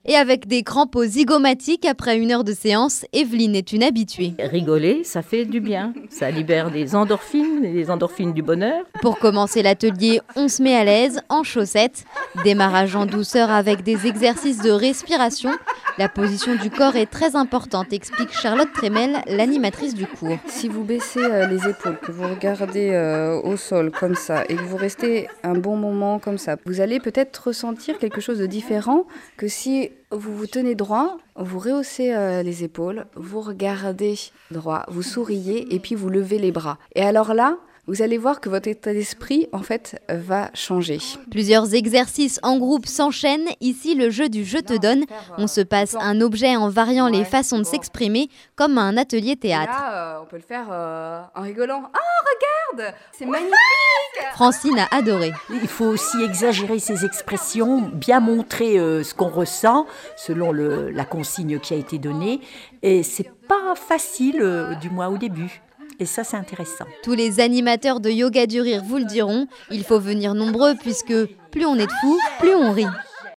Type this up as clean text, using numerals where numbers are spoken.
Et avec des crampes zygomatiques après 1 heure de séance, Evelyne est une habituée. Rigoler, ça fait du bien. Ça libère des endorphines du bonheur. Pour commencer l'atelier, on se met à l'aise en chaussettes. Démarrage en douceur avec des exercices de respiration. La position du corps est très importante, explique Charlotte Trémel, l'animatrice du cours. Si vous baissez les épaules, que vous regardez au sol comme ça et que vous restez un bon moment comme ça, vous allez peut-être ressentir quelque chose de différent que si vous vous tenez droit, vous rehaussez les épaules, vous regardez droit, vous souriez et puis vous levez les bras. Et alors là, vous allez voir que votre état d'esprit, en fait, va changer. Plusieurs exercices en groupe s'enchaînent. Ici, le jeu du « je te donne ». On se passe un objet en variant les façons de s'exprimer, comme un atelier théâtre. Là, on peut le faire en rigolant. « Oh, regarde, c'est magnifique !» Francine a adoré. Il faut aussi exagérer ses expressions, bien montrer ce qu'on ressent, selon la consigne qui a été donnée. Et c'est pas facile, du moins au début. Et ça, c'est intéressant. Tous les animateurs de Yoga du Rire vous le diront, il faut venir nombreux puisque plus on est de fous, plus on rit.